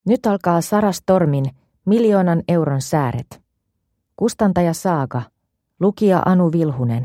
Nyt alkaa Sara Stormin 1 000 000 euron sääret. Kustantaja Saaga, lukija Anu Vilhunen.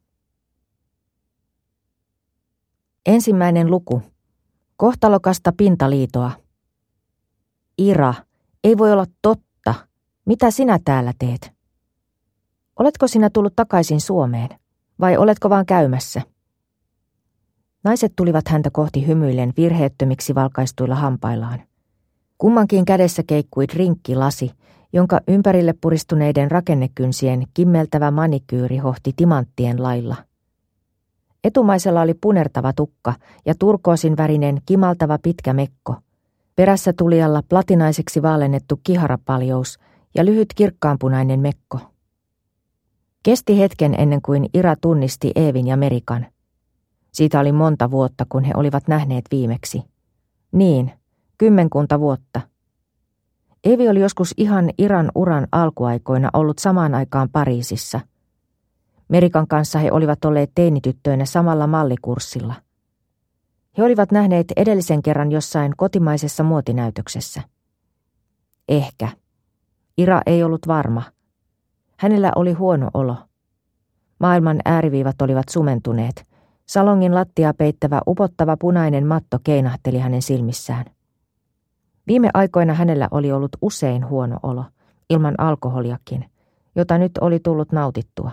Ensimmäinen luku. Kohtalokasta pintaliitoa. Ira, ei voi olla totta. Mitä sinä täällä teet? Oletko sinä tullut takaisin Suomeen, vai oletko vaan käymässä? Naiset tulivat häntä kohti hymyillen virheettömiksi valkaistuilla hampaillaan. Kummankin kädessä keikkui drinkkilasi, jonka ympärille puristuneiden rakennekynsien kimmeltävä manikyyri hohti timanttien lailla. Etumaisella oli punertava tukka ja turkoosin värinen kimaltava pitkä mekko. Perässä tulijalla platinaiseksi vaalennettu kiharapaljous ja lyhyt kirkkaanpunainen mekko. Kesti hetken ennen kuin Ira tunnisti Eevin ja Merikan. Siitä oli monta vuotta, kun he olivat nähneet viimeksi. Niin, 10 vuotta. Eevi oli joskus ihan Iran uran alkuaikoina ollut samaan aikaan Pariisissa. Merikan kanssa he olivat olleet teinityttöinä samalla mallikurssilla. He olivat nähneet edellisen kerran jossain kotimaisessa muotinäytöksessä. Ehkä. Ira ei ollut varma. Hänellä oli huono olo. Maailman ääriviivat olivat sumentuneet. Salongin lattia peittävä upottava punainen matto keinahteli hänen silmissään. Viime aikoina hänellä oli ollut usein huono olo, ilman alkoholiakin, jota nyt oli tullut nautittua.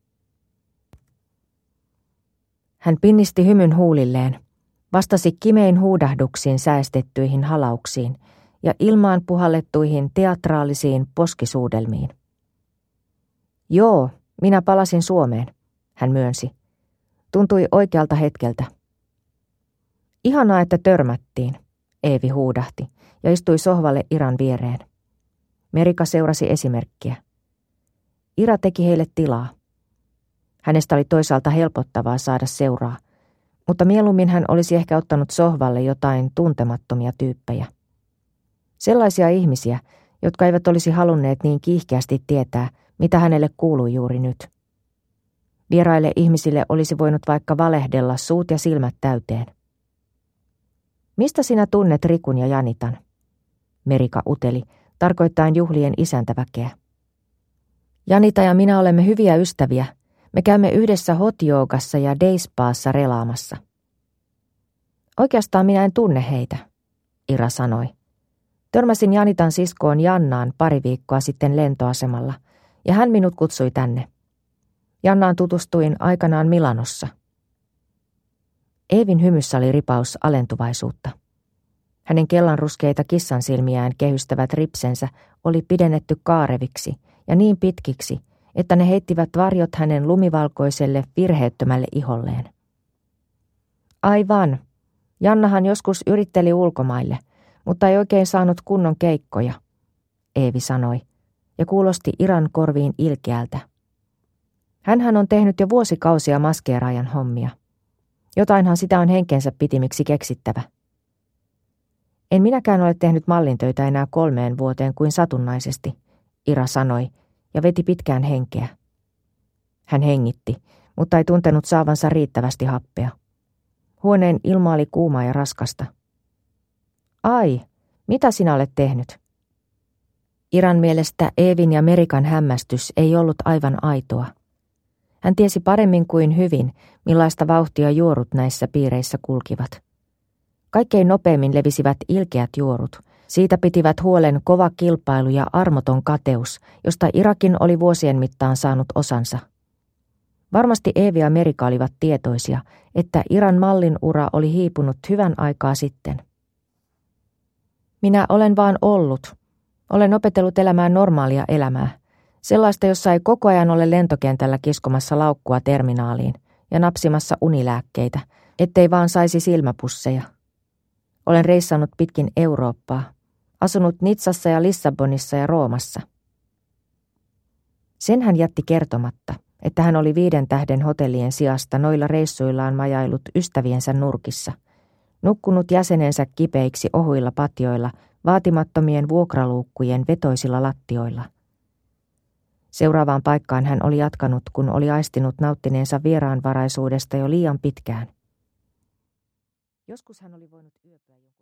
Hän pinnisti hymyn huulilleen, vastasi kimein huudahduksiin säästettyihin halauksiin ja ilmaan puhallettuihin teatraalisiin poskisuudelmiin. Joo, minä palasin Suomeen, hän myönsi. Tuntui oikealta hetkeltä. Ihanaa, että törmättiin, Eevi huudahti ja istui sohvalle Iran viereen. Merika seurasi esimerkkiä. Ira teki heille tilaa. Hänestä oli toisaalta helpottavaa saada seuraa, mutta mieluummin hän olisi ehkä ottanut sohvalle jotain tuntemattomia tyyppejä. Sellaisia ihmisiä, jotka eivät olisi halunneet niin kiihkeästi tietää, mitä hänelle kuului juuri nyt. Vieraille ihmisille olisi voinut vaikka valehdella suut ja silmät täyteen. Mistä sinä tunnet Rikun ja Janitan? Merika uteli, tarkoittaen juhlien isäntäväkeä. Janita ja minä olemme hyviä ystäviä. Me käymme yhdessä hot-joogassa ja day-spaassa relaamassa. Oikeastaan minä en tunne heitä, Ira sanoi. Törmäsin Janitan siskoon Jannaan pari viikkoa sitten lentoasemalla, ja hän minut kutsui tänne. Jannaan tutustuin aikanaan Milanossa. Eevin hymyssä oli ripaus alentuvaisuutta. Hänen kellanruskeita kissansilmiään kehystävät ripsensä oli pidennetty kaareviksi ja niin pitkiksi, että ne heittivät varjot hänen lumivalkoiselle virheettömälle iholleen. Aivan. Jannahan joskus yritteli ulkomaille, mutta ei oikein saanut kunnon keikkoja, Eevi sanoi, ja kuulosti Iran korviin ilkeältä. Hänhän on tehnyt jo vuosikausia maskeeraajan hommia. Jotainhan sitä on henkensä pitimiksi keksittävä. En minäkään ole tehnyt mallintöitä enää 3 vuoteen kuin satunnaisesti, Ira sanoi ja veti pitkään henkeä. Hän hengitti, mutta ei tuntenut saavansa riittävästi happea. Huoneen ilma oli kuumaa ja raskasta. Ai, mitä sinä olet tehnyt? Iran mielestä Eevin ja Merikan hämmästys ei ollut aivan aitoa. Hän tiesi paremmin kuin hyvin, millaista vauhtia juorut näissä piireissä kulkivat. Kaikkein nopeimmin levisivät ilkeät juorut. Siitä pitivät huolen kova kilpailu ja armoton kateus, josta Irakin oli vuosien mittaan saanut osansa. Varmasti Eevi ja Merika olivat tietoisia, että Iran mallin ura oli hiipunut hyvän aikaa sitten. Minä olen vaan ollut. Olen opetellut elämään normaalia elämää. Sellaista, jossa ei koko ajan ole lentokentällä kiskomassa laukkua terminaaliin ja napsimassa unilääkkeitä, ettei vaan saisi silmäpusseja. Olen reissannut pitkin Eurooppaa, asunut Nitsassa ja Lissabonissa ja Roomassa. Sen hän jätti kertomatta, että hän oli 5 tähden hotellien sijasta noilla reissuillaan majailut ystäviensä nurkissa, nukkunut jäsenensä kipeiksi ohuilla patjoilla, vaatimattomien vuokraluukkujen vetoisilla lattioilla. Seuraavaan paikkaan hän oli jatkanut, kun oli aistinut nauttineensa vieraanvaraisuudesta jo liian pitkään. Joskus hän oli voinut yöpyä